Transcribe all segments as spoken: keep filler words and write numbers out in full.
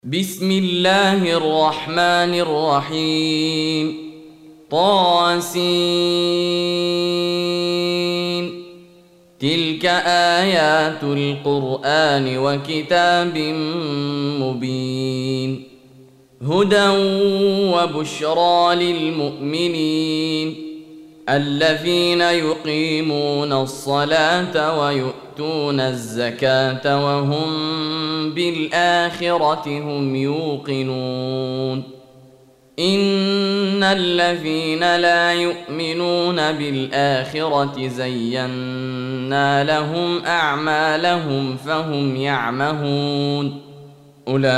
بسم الله الرحمن الرحيم. طاسين. تلك آيات القرآن وكتاب مبين، هدى وبشرى للمؤمنين الذين يقيمون الصلاة ويؤتون الزكاة وهم بالآخرة هم يوقنون. إن الذين لا يؤمنون بالآخرة زينا لهم أعمالهم فهم يعمهون. أولئك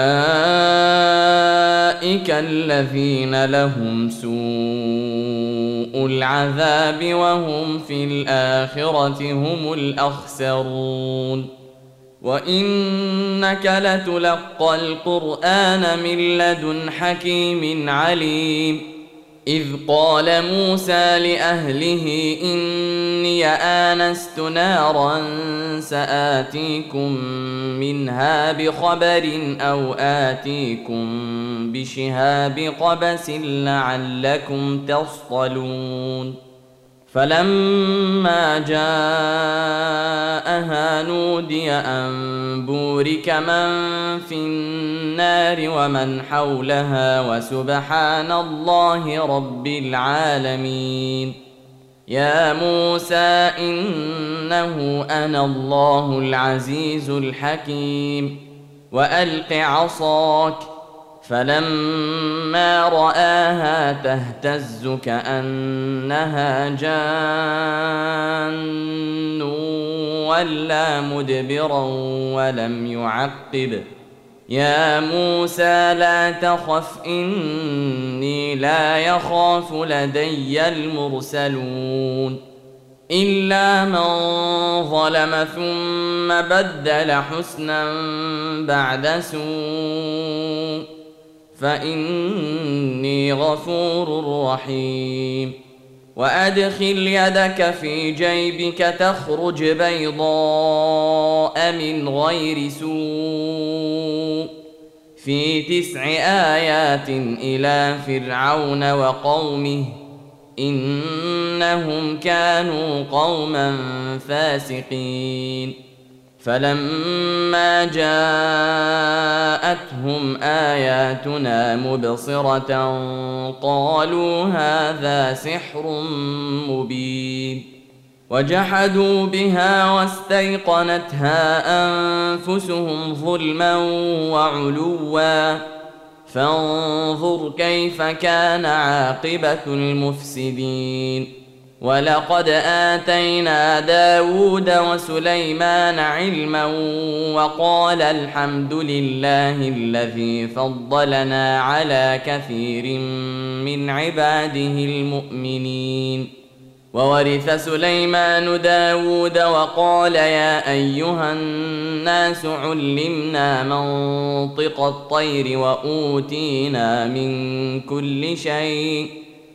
الذين لهم سوء العذاب وهم في الآخرة هم الأخسرون. وإنك لتلقى القرآن من لدن حكيم عليم. إذ قال موسى لأهله إني آنست نارا سآتيكم منها بخبر أو آتيكم بشهاب قبس لعلكم تصطلون. فلما جاءها نودي أن بورك من في النار ومن حولها وسبحان الله رب العالمين. يا موسى إنه أنا الله العزيز الحكيم وألق عصاك. فلما رآها تهتز كأنها جان ولا مدبرا ولم يعقب. يا موسى لا تخف إني لا يخاف لدي المرسلون. إلا من ظلم ثم بدل حسنا بعد سوء فإني غفور رحيم. وأدخل يدك في جيبك تخرج بيضاء من غير سوء في تسع آيات إلى فرعون وقومه إنهم كانوا قوما فاسقين. فلما جاءتهم آياتنا مبصرة قالوا هذا سحر مبين. وجحدوا بها واستيقنتها أنفسهم ظلما وعلوا فانظر كيف كان عاقبة المفسدين. ولقد آتينا داود وسليمان علما وقال الحمد لله الذي فضلنا على كثير من عباده المؤمنين. وورث سليمان داود وقال يا أيها الناس علمنا منطق الطير وأوتينا من كل شيء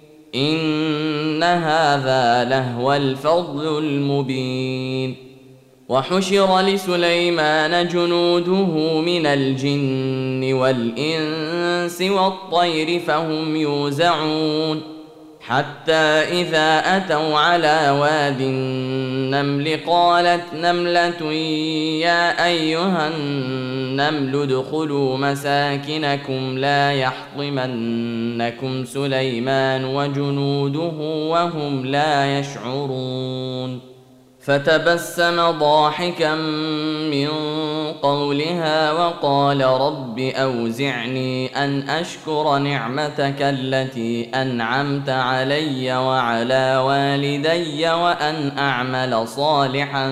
إن هذا لهو الفضل المبين. وحشر لسليمان جنوده من الجن والإنس والطير فهم يوزعون حتى إذا أتوا على واد النمل قالت نملة يا أيها النمل ادخلوا مساكنكم لا يحطمنكم سليمان وجنوده وهم لا يشعرون. فتبسم ضاحكا من قولها وقال رب أوزعني أن أشكر نعمتك التي أنعمت علي وعلى والدي وأن أعمل صالحا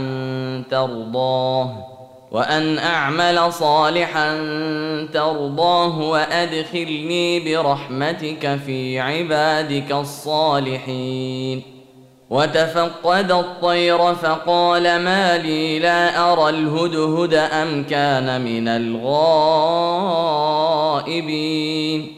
ترضاه وأن أعمل صالحا ترضاه وأدخلني برحمتك في عبادك الصالحين. وتفقد الطير فقال ما لي لا أرى الهدهد أم كان من الغائبين.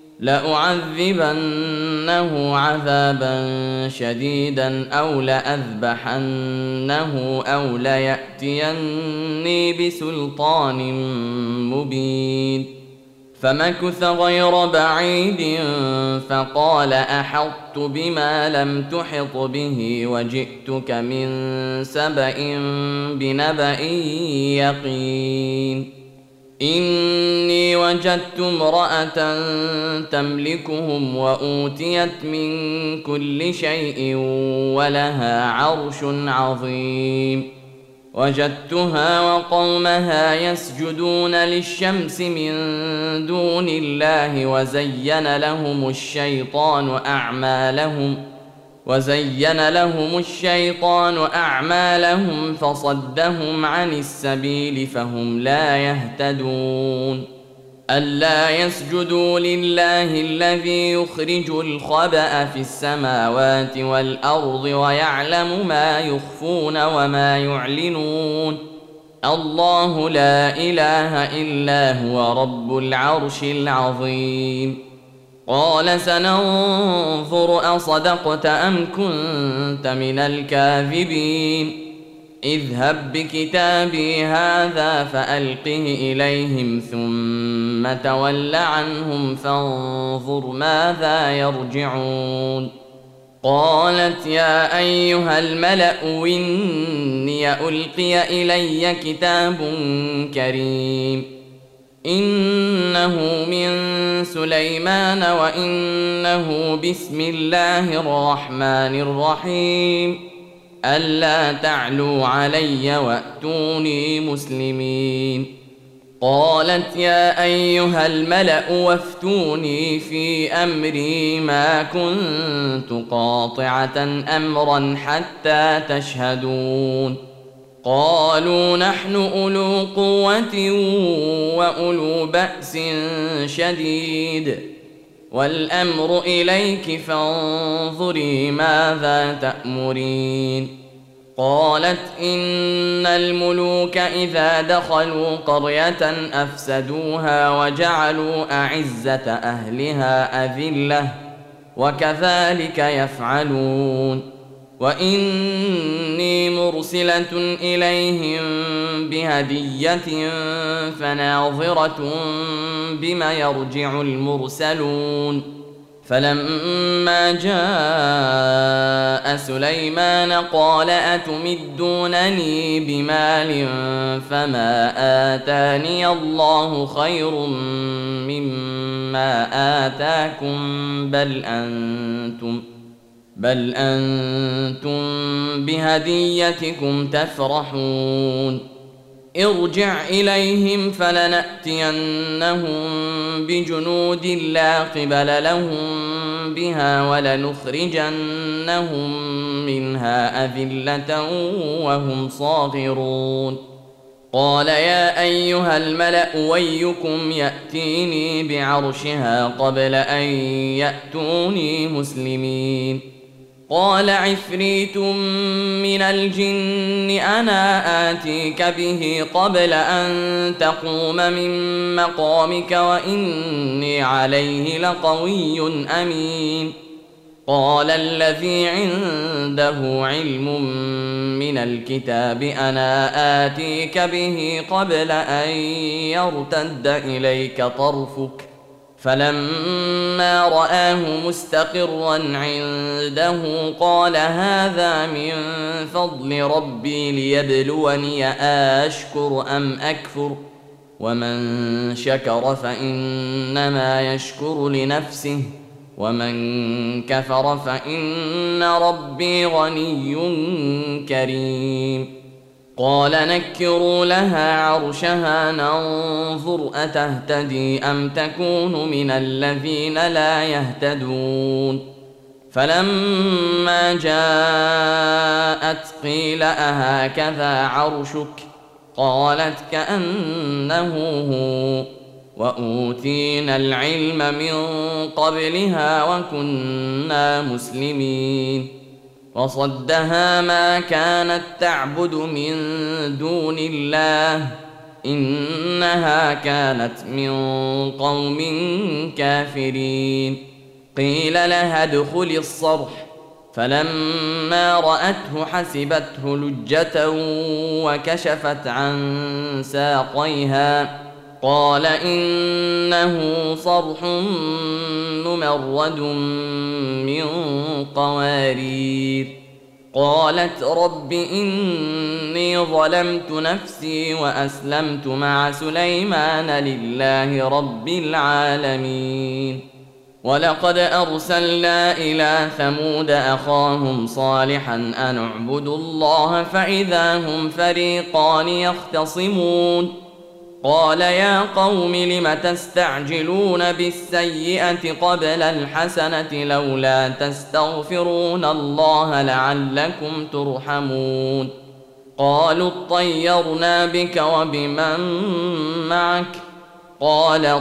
لأعذبنه عذابا شديدا أو لأذبحنه أو ليأتيني بسلطان مبين فمكث غير بعيد فقال أحطت بما لم تحط به وجئتك من سبأ بنبأ يقين إني وجدت امرأة تملكهم وأوتيت من كل شيء ولها عرش عظيم وجدتها وقومها يسجدون للشمس من دون الله وزين لهم الشيطان أعمالهم وزين لهم الشيطان أعمالهم فصدهم عن السبيل فهم لا يهتدون ألا يسجدوا لله الذي يخرج الخبأ في السماوات والأرض ويعلم ما يخفون وما يعلنون الله لا إله إلا هو رب العرش العظيم قال سننظر أصدقت أم كنت من الكاذبين اذهب بكتابي هذا فألقه إليهم ثم تول عنهم فانظر ماذا يرجعون قالت يا أيها الملأ إني ألقي إلي كتاب كريم إنه من سليمان وإنه بسم الله الرحمن الرحيم ألا تعلوا علي وأتوني مسلمين قالت يا أيها الملأ وافتوني في أمري ما كنت قاطعة أمرا حتى تشهدون قالوا نحن أولو قوة وأولو بأس شديد والأمر إليك فانظري ماذا تأمرين قالت إن الملوك إذا دخلوا قرية أفسدوها وجعلوا أعزة أهلها أذلة وكذلك يفعلون وإني مرسلة إليهم بهدية فناظرة بما يرجع المرسلون فلما جاء سليمان قال أتمدونني بمال فما آتاني الله خير مما آتاكم بل أنتم بل أنتم بهديتكم تفرحون ارجع إليهم فلنأتينهم بجنود لا قبل لهم بها ولنخرجنهم منها أذلة وهم صاغرون قال يا أيها الملأ ويكم يأتيني بعرشها قبل أن يأتوني مسلمين قال عفريت من الجن أنا آتيك به قبل أن تقوم من مقامك وإني عليه لقوي أمين قال الذي عنده علم من الكتاب أنا آتيك به قبل أن يرتد إليك طرفك فلما رآه مستقرا عنده قال هذا من فضل ربي ليبلوني أشكر أم أكفر ومن شكر فإنما يشكر لنفسه ومن كفر فإن ربي غني كريم قال نكروا لها عرشها ننظر أتهتدي أم تكون من الذين لا يهتدون فلما جاءت قيل أهكذا عرشك قالت كأنه هو وأوتينا العلم من قبلها وكنا مسلمين وصدها ما كانت تعبد من دون الله إنها كانت من قوم كافرين قيل لها ادخل الصرح فلما رأته حسبته لجة وكشفت عن ساقيها قال إنه صرح ممرد من قوارير. قالت رب إني ظلمت نفسي وأسلمت مع سليمان لله رب العالمين. ولقد أرسلنا إلى ثمود أخاهم صالحا أن اعبدوا الله فإذا هم فريقان يختصمون. قال يا قوم لم تستعجلون بالسيئة قبل الحسنة لولا تستغفرون الله لعلكم ترحمون. قالوا اطيرنا بك وبمن معك قال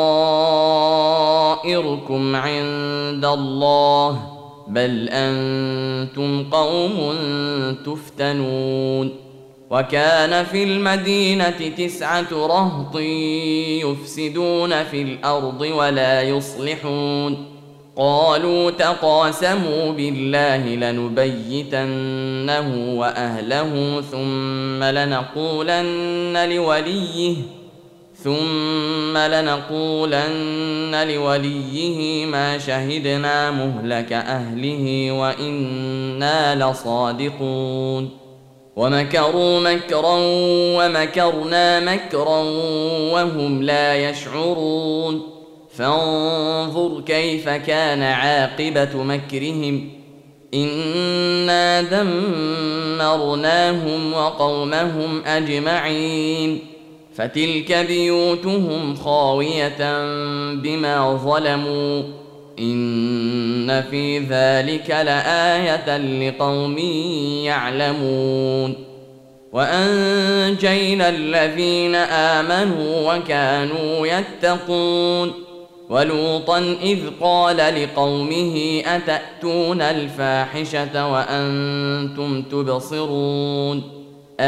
طائركم عند الله بل أنتم قوم تفتنون. وكان في المدينة تسعة رهط يفسدون في الأرض ولا يصلحون. قالوا تقاسموا بالله لنبيتنه وأهله ثم لنقولن لوليه ثم لنقولن لوليه ما شهدنا مهلك أهله وإنا لصادقون. ومكروا مكرا ومكرنا مكرا وهم لا يشعرون. فانظر كيف كان عاقبة مكرهم إنا دمرناهم وقومهم أجمعين. فتلك بيوتهم خاوية بما ظلموا إن في ذلك لآية لقوم يعلمون. وأنجينا الذين آمنوا وكانوا يتقون. ولوطا إذ قال لقومه أتأتون الفاحشة وأنتم تبصرون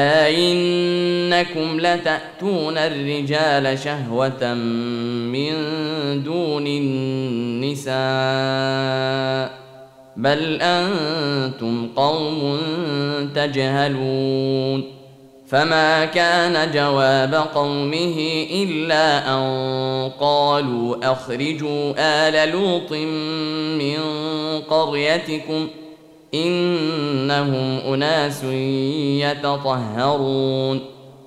أئنكم لتأتون الرجال شهوة من دون النساء بل أنتم قوم تجهلون. فما كان جواب قومه إلا أن قالوا أخرجوا آل لوط من قريتكم إنهم أناس يتطهرون.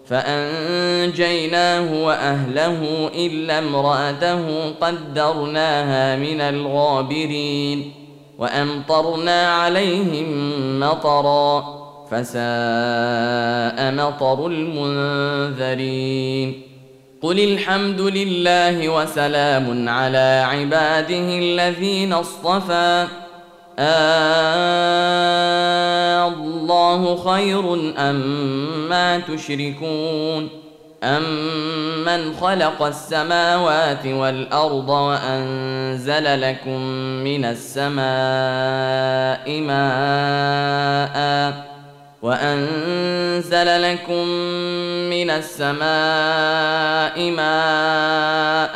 فأنجيناه وأهله إلا امرأته قدرناها من الغابرين. وأمطرنا عليهم مطرا فساء مطر المنذرين. قل الحمد لله وسلام على عباده الذين اصطفى آه الله خير أما تشركون أمن خلق السماوات والأرض وأنزل لكم من السماء ماء وأنزل لكم من السماء ماء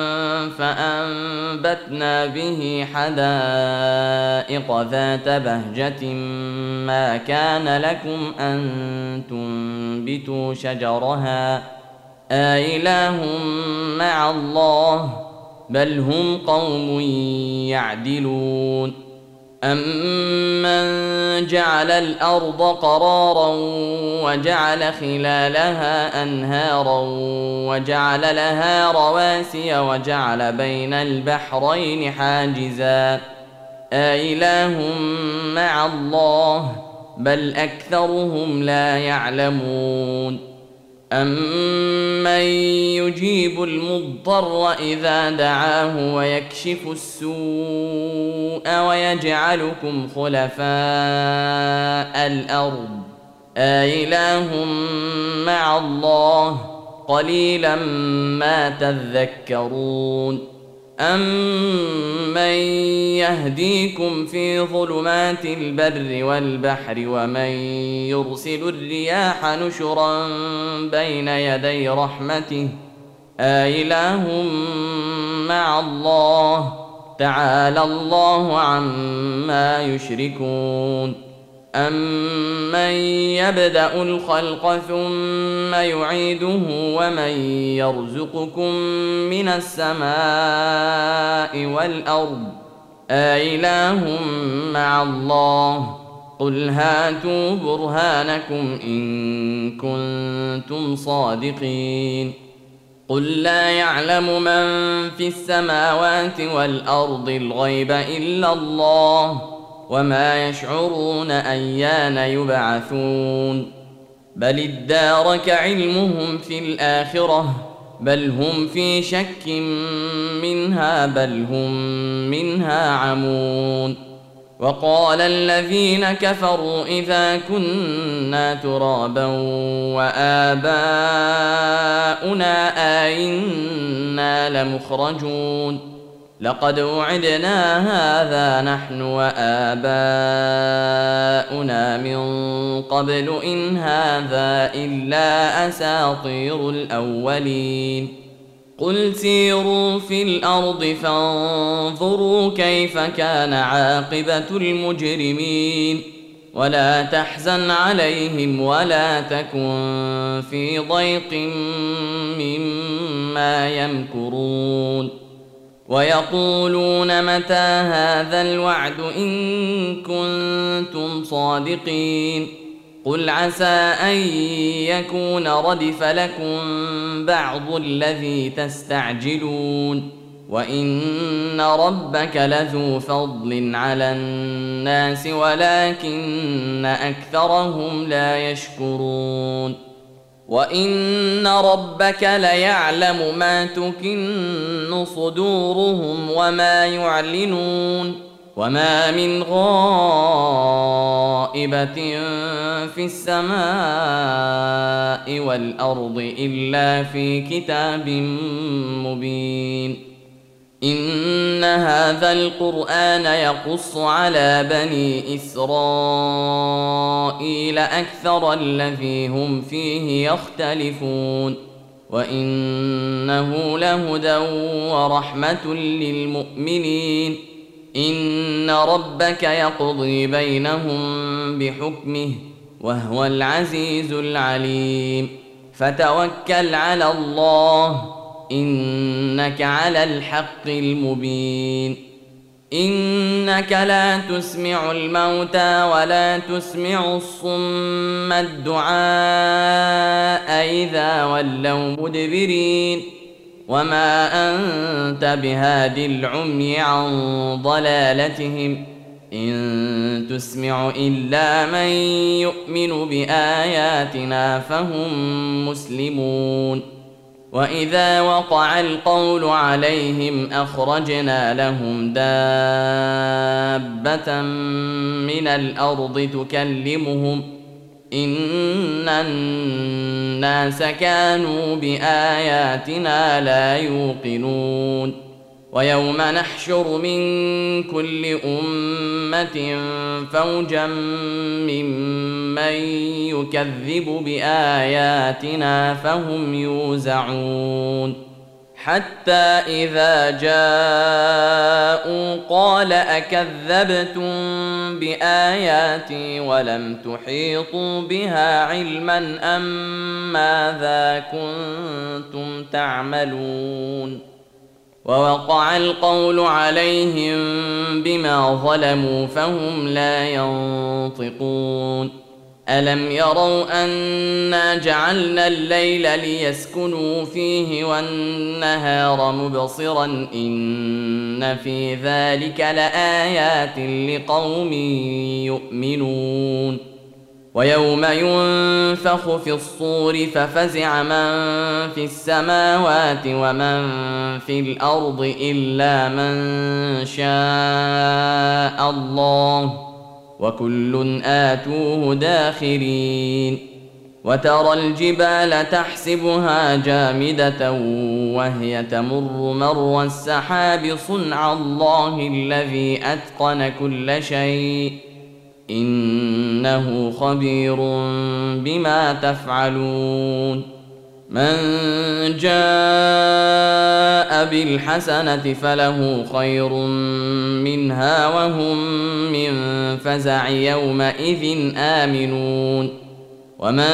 فأنبتنا به حدائق ذات بهجة ما كان لكم أن تنبتوا شجرها أإله مع الله بل هم قوم يعدلون. أمن جعل الأرض قرارا وجعل خلالها أنهارا وجعل لها رواسي وجعل بين البحرين حاجزا أإله مع الله بل أكثرهم لا يعلمون. أمن يجيب المضطر إذا دعاه ويكشف السوء ويجعلكم خلفاء الأرض أإله مع الله قليلا ما تذكرون. أمن يهديكم في ظلمات البر والبحر ومن يرسل الرياح نشرا بين يدي رحمته أإله مع الله تعالى الله عما يشركون. أَمَّن يَبْدَأُ الْخَلْقَ ثُمَّ يُعِيدُهُ وَمَن يَرْزُقُكُم مِّنَ السَّمَاءِ وَالْأَرْضِ أَإِلَٰهٌ مَّعَ اللَّهِ قُلْ هَاتُوا بُرْهَانَكُمْ إِن كُنتُمْ صَادِقِينَ قُل لَّا يَعْلَمُ مَن فِي السَّمَاوَاتِ وَالْأَرْضِ الْغَيْبَ إِلَّا اللَّهُ وَمَا يَشْعُرُونَ أَيَّانَ يُبْعَثُونَ بَلِ ادَّارَكَ عِلْمُهُمْ فِي الْآخِرَةِ بَلْ هُمْ فِي شَكٍّ مِّنْهَا بَلْ هُم مِّنْهَا عَمُونَ وَقَالَ الَّذِينَ كَفَرُوا إِذَا كُنَّا تُرَابًا وَآبَاؤُنَا أَئِنَّا لَمُخْرَجُونَ لَقَدْ وُعِدْنَا هَٰذَا نَحْنُ وَآبَاؤُنَا مِن قَبْلُ إِنْ هَٰذَا إِلَّا أَسَاطِيرُ الْأَوَّلِينَ قُلْ سِيرُوا فِي الْأَرْضِ فَانظُرُوا كَيْفَ كَانَ عَاقِبَةُ الْمُجْرِمِينَ وَلَا تَحْزَنْ عَلَيْهِمْ وَلَا تَكُن فِي ضَيْقٍ مِّمَّا يَمْكُرُونَ وَيَقُولُونَ مَتَىٰ هَٰذَا الْوَعْدُ إِن كُنتُمْ صَادِقِينَ قُلْ عَسَىٰ أَن يَكُونَ رَدِفَ لَكُم بَعْضُ الَّذِي تَسْتَعْجِلُونَ وَإِنَّ رَبَّكَ لَذُو فَضْلٍ عَلَى النَّاسِ وَلَٰكِنَّ أَكْثَرَهُمْ لَا يَشْكُرُونَ وَإِنَّ رَبَّكَ لَيَعْلَمُ مَا تُكِنُّ صُدُورُهُمْ وَمَا يُعْلِنُونَ وَمَا مِنْ غَائِبَةٍ فِي السَّمَاءِ وَالْأَرْضِ إِلَّا فِي كِتَابٍ مُّبِينٍ إِنَّ هَٰذَا الْقُرْآنَ يَقُصُّ عَلَىٰ بَنِي إِسْرَائِيلَ أَكْثَرَ الَّذِي هُمْ فِيهِ يَخْتَلِفُونَ وَإِنَّهُ لَهُدًى وَرَحْمَةٌ لِّلْمُؤْمِنِينَ إِنَّ رَبَّكَ يَقْضِي بَيْنَهُم بِحُكْمِهِ وَهُوَ الْعَزِيزُ الْعَلِيمُ فَتَوَكَّلْ عَلَى اللَّهِ إِنَّكَ عَلَى الْحَقِّ الْمُبِينِ إِنَّكَ لَا تُسْمِعُ الْمَوْتَىٰ وَلَا تُسْمِعُ الصُّمَّ الدُّعَاءَ إِذَا وَلَّوْا مُدْبِرِينَ وَمَا أَنتَ بِهَادِ الْعُمْيِ عَن ضَلَالَتِهِمْ إِن تُسْمِعُ إِلَّا مَن يُؤْمِنُ بِآيَاتِنَا فَهُم مُّسْلِمُونَ وَإِذَا وَقَعَ الْقَوْلُ عَلَيْهِمْ أَخْرَجْنَا لَهُمْ دَابَّةً مِّنَ الْأَرْضِ تُكَلِّمُهُمْ إِنَّ النَّاسَ كَانُوا بِآيَاتِنَا لَا يُوقِنُونَ وَيَوْمَ نَحْشُرُ مِن كُلِّ أُمَّةٍ فَوْجًا مِّمَّن يُكَذِّبُ بِآيَاتِنَا فَهُمْ يُوزَعُونَ حَتَّىٰ إِذَا جَاءُوا قَالَ أَكَذَّبْتُم بِآيَاتِي وَلَمْ تُحِيطُوا بِهَا عِلْمًا أَم مَّاذَا كُنتُمْ تَعْمَلُونَ وَوَقَعَ الْقَوْلُ عَلَيْهِم بِمَا ظَلَمُوا فَهُمْ لَا يَنطِقُونَ أَلَمْ يَرَوْا أَنَّا جَعَلْنَا اللَّيْلَ لِيَسْكُنُوا فِيهِ وَالنَّهَارَ مُبْصِرًا إِنَّ فِي ذَلِكَ لَآيَاتٍ لِقَوْمٍ يُؤْمِنُونَ وَيَوْمَ يُنفَخُ فِي الصُّورِ فَفَزِعَ مَن فِي السَّمَاوَاتِ وَمَن فِي الْأَرْضِ إِلَّا مَن شَاءَ اللَّهُ وَكُلٌّ آتُوهُ دَاخِرِينَ وَتَرَى الْجِبَالَ تَحْسَبُهَا جَامِدَةً وَهِيَ تَمُرُّ مَرَّ السَّحَابِ صُنْعَ اللَّهِ الَّذِي أَتْقَنَ كُلَّ شَيْءٍ إِنَّهُ خَبِيرٌ بِمَا تَفْعَلُونَ من جاء بالحسنة فله خير منها وهم من فزع يومئذ آمنون ومن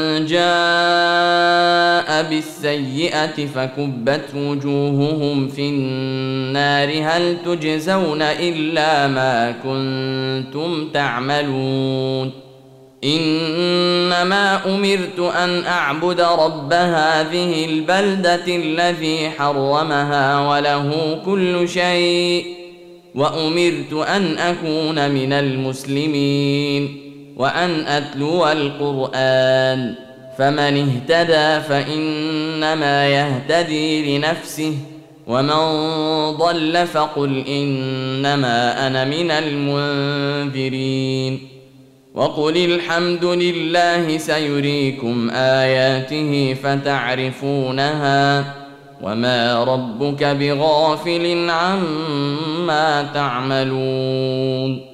جاء بالسيئة فكبت وجوههم في النار هل تجزون إلا ما كنتم تعملون إنما أمرت أن أعبد رب هذه البلدة الذي حرمها وله كل شيء وأمرت أن أكون من المسلمين وأن أتلو القرآن فمن اهتدى فإنما يهتدي لنفسه ومن ضل فقل إنما أنا من المنذرين وقل الحمد لله سيريكم آياته فتعرفونها وما ربك بغافل عما تعملون